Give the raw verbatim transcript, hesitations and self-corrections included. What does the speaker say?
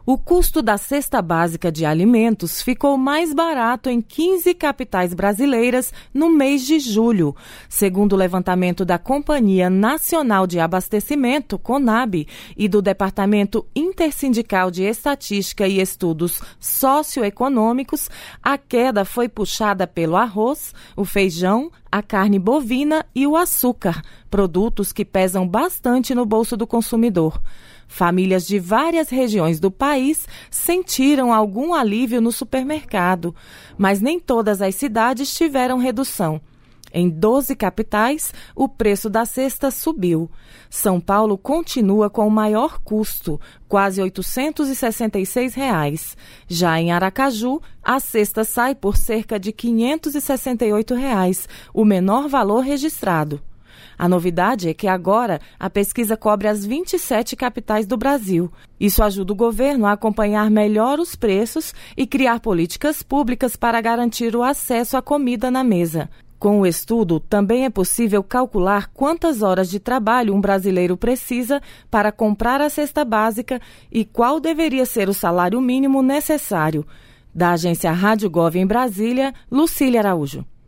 O custo da cesta básica de alimentos ficou mais barato em quinze capitais brasileiras no mês de julho. Segundo o levantamento da Companhia Nacional de Abastecimento, CONAB, e do Departamento Intersindical de Estatística e Estudos Socioeconômicos, a queda foi puxada pelo arroz, o feijão, a carne bovina e o açúcar, produtos que pesam bastante no bolso do consumidor. Famílias de várias regiões do país sentiram algum alívio no supermercado, mas nem todas as cidades tiveram redução. Em doze capitais, o preço da cesta subiu. São Paulo continua com o maior custo, quase oitocentos e sessenta e seis reais. Já em Aracaju, a cesta sai por cerca de quinhentos e sessenta e oito reais, o menor valor registrado. A novidade é que agora a pesquisa cobre as vinte e sete capitais do Brasil. Isso ajuda o governo a acompanhar melhor os preços e criar políticas públicas para garantir o acesso à comida na mesa. Com o estudo, também é possível calcular quantas horas de trabalho um brasileiro precisa para comprar a cesta básica e qual deveria ser o salário mínimo necessário. Da agência Rádio Gov em Brasília, Lucília Araújo.